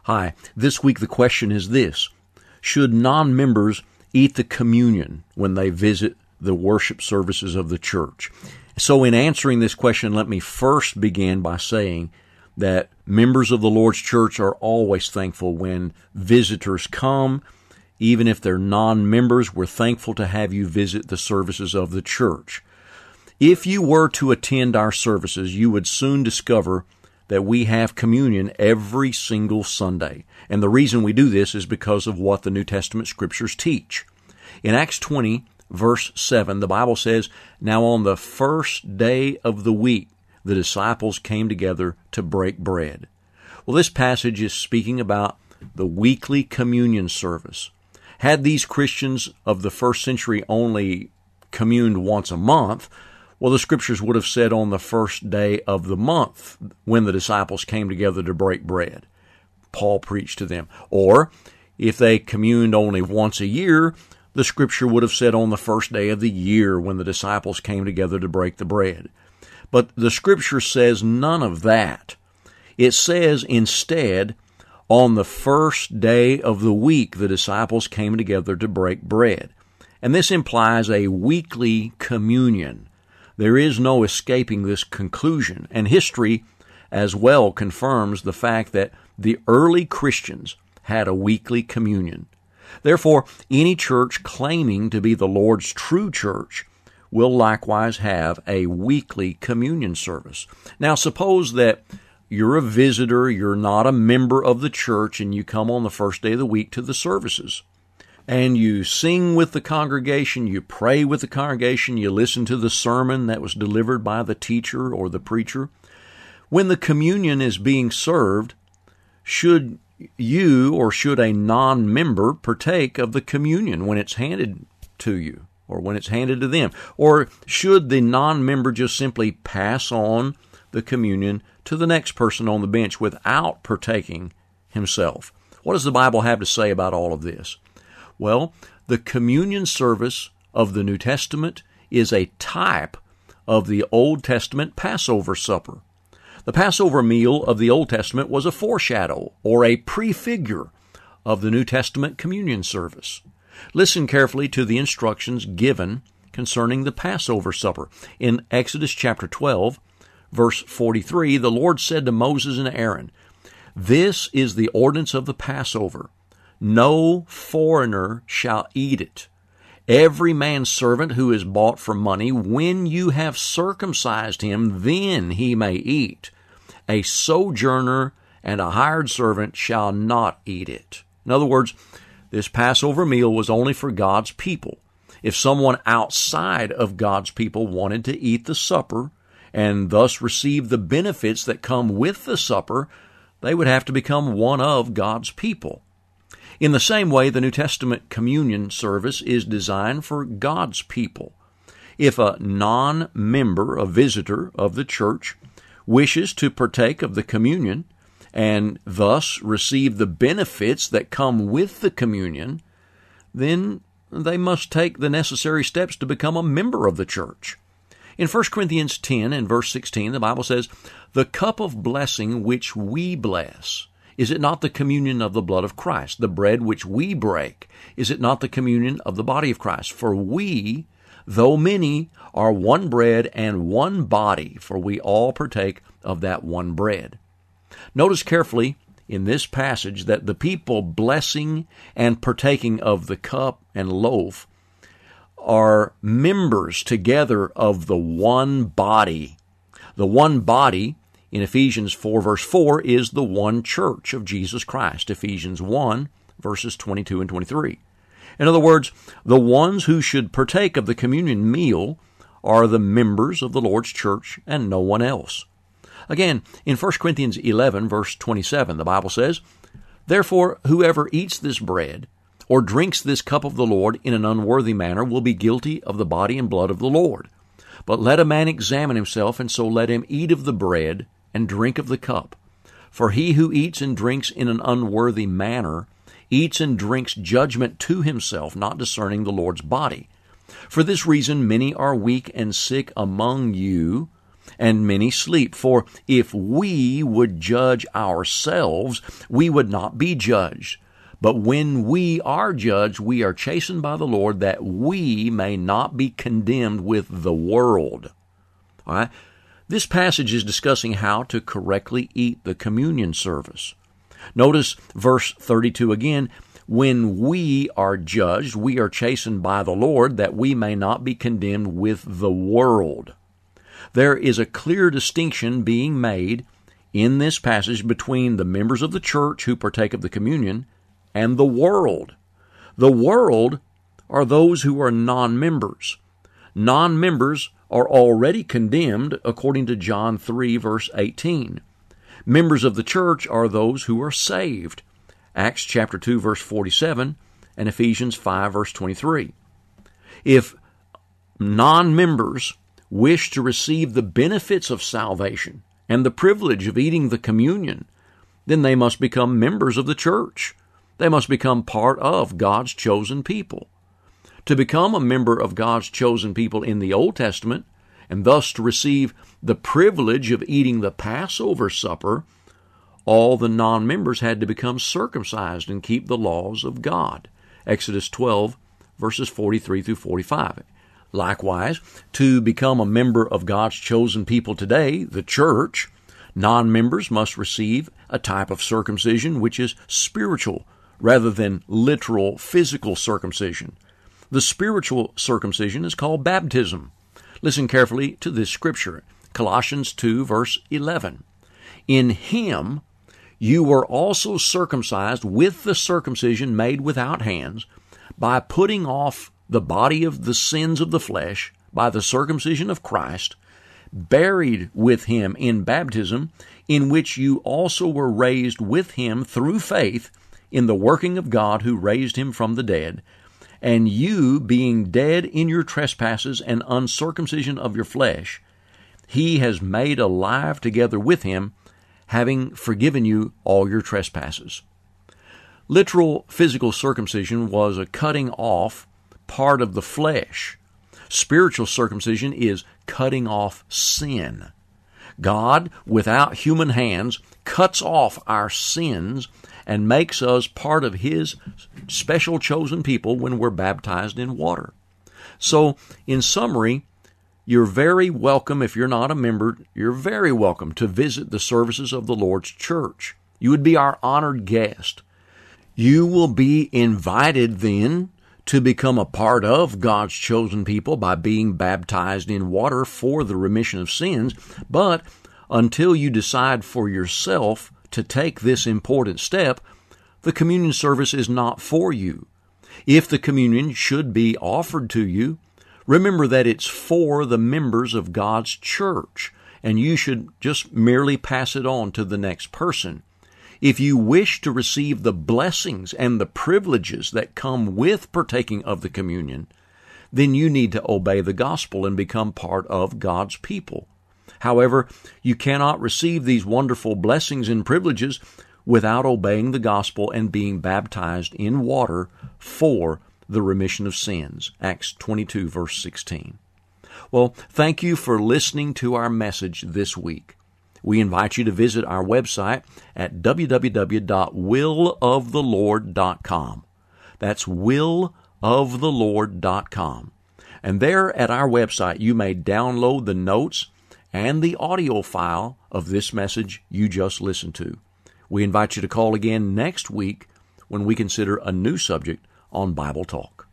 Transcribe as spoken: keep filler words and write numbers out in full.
Hi, this week the question is this: should non-members eat the communion when they visit the worship services of the church? So in answering this question, let me first begin by saying that members of the Lord's church are always thankful when visitors come. Even if they're non-members, we're thankful to have you visit the services of the church. If you were to attend our services, you would soon discover that we have communion every single Sunday. And the reason we do this is because of what the New Testament Scriptures teach. In Acts twenty, verse seven, the Bible says, "Now on the first day of the week, the disciples came together to break bread." Well, this passage is speaking about the weekly communion service. Had these Christians of the first century only communed once a month, well, the Scriptures would have said on the first day of the month when the disciples came together to break bread. Paul preached to them. Or, if they communed only once a year, the Scripture would have said on the first day of the year when the disciples came together to break the bread. But the Scripture says none of that. It says instead, on the first day of the week, the disciples came together to break bread. And this implies a weekly communion. There is no escaping this conclusion, and history as well confirms the fact that the early Christians had a weekly communion. Therefore, any church claiming to be the Lord's true church will likewise have a weekly communion service. Now, suppose that you're a visitor, you're not a member of the church, and you come on the first day of the week to the services. And you sing with the congregation, you pray with the congregation, you listen to the sermon that was delivered by the teacher or the preacher. When the communion is being served, should you or should a non-member partake of the communion when it's handed to you or when it's handed to them? Or should the non-member just simply pass on the communion to the next person on the bench without partaking himself? What does the Bible have to say about all of this? Well, the communion service of the New Testament is a type of the Old Testament Passover supper. The Passover meal of the Old Testament was a foreshadow or a prefigure of the New Testament communion service. Listen carefully to the instructions given concerning the Passover supper. In Exodus chapter twelve, verse forty-three, the Lord said to Moses and Aaron, "This is the ordinance of the Passover. No foreigner shall eat it. Every man's servant who is bought for money, when you have circumcised him, then he may eat. A sojourner and a hired servant shall not eat it." In other words, this Passover meal was only for God's people. If someone outside of God's people wanted to eat the supper and thus receive the benefits that come with the supper, they would have to become one of God's people. In the same way, the New Testament communion service is designed for God's people. If a non-member, a visitor of the church, wishes to partake of the communion and thus receive the benefits that come with the communion, then they must take the necessary steps to become a member of the church. In First Corinthians ten and verse sixteen, the Bible says, "The cup of blessing which we bless, is it not the communion of the blood of Christ? The bread which we break, is it not the communion of the body of Christ? For we, though many, are one bread and one body, for we all partake of that one bread." Notice carefully in this passage that the people blessing and partaking of the cup and loaf are members together of the one body. The one body in Ephesians four, verse four, is the one church of Jesus Christ. Ephesians one, verses twenty-two and twenty-three. In other words, the ones who should partake of the communion meal are the members of the Lord's church and no one else. Again, in First Corinthians eleven, verse twenty-seven, the Bible says, "Therefore, whoever eats this bread or drinks this cup of the Lord in an unworthy manner will be guilty of the body and blood of the Lord. But let a man examine himself, and so let him eat of the bread and drink of the cup. For he who eats and drinks in an unworthy manner eats and drinks judgment to himself, not discerning the Lord's body. For this reason many are weak and sick among you, and many sleep. For if we would judge ourselves, we would not be judged. But when we are judged, we are chastened by the Lord, that we may not be condemned with the world. All right? This passage is discussing how to correctly eat the communion service. Notice verse thirty-two again. When we are judged, we are chastened by the Lord, that we may not be condemned with the world. There is a clear distinction being made in this passage between the members of the church who partake of the communion and the world. The world are those who are non-members. Non-members are already condemned according to John three, verse eighteen. Members of the church are those who are saved. Acts chapter two, verse forty-seven, and Ephesians five, verse twenty-three. If non-members wish to receive the benefits of salvation and the privilege of eating the communion, then they must become members of the church. They must become part of God's chosen people. To become a member of God's chosen people in the Old Testament, and thus to receive the privilege of eating the Passover supper, all the non-members had to become circumcised and keep the laws of God. Exodus twelve, verses forty-three through forty-five. Likewise, to become a member of God's chosen people today, the church, non-members must receive a type of circumcision which is spiritual rather than literal physical circumcision. The spiritual circumcision is called baptism. Listen carefully to this scripture, Colossians two, verse eleven. In Him you were also circumcised with the circumcision made without hands, by putting off the body of the sins of the flesh by the circumcision of Christ, buried with Him in baptism, in which you also were raised with Him through faith in the working of God who raised Him from the dead, and you, being dead in your trespasses and uncircumcision of your flesh, He has made alive together with Him, having forgiven you all your trespasses. Literal physical circumcision was a cutting off part of the flesh. Spiritual circumcision is cutting off sin. God, without human hands, cuts off our sins and makes us part of His special chosen people when we're baptized in water. So, in summary, you're very welcome, if you're not a member, you're very welcome to visit the services of the Lord's church. You would be our honored guest. You will be invited then to become a part of God's chosen people by being baptized in water for the remission of sins. But until you decide for yourself to take this important step, the communion service is not for you. If the communion should be offered to you, remember that it's for the members of God's church, and you should just merely pass it on to the next person. If you wish to receive the blessings and the privileges that come with partaking of the communion, then you need to obey the gospel and become part of God's people. However, you cannot receive these wonderful blessings and privileges without obeying the gospel and being baptized in water for the remission of sins. Acts twenty-two, verse sixteen. Well, thank you for listening to our message this week. We invite you to visit our website at w w w dot will of the lord dot com. That's will of the lord dot com. And there at our website you may download the notes and the audio file of this message you just listened to. We invite you to call again next week when we consider a new subject on Bible Talk.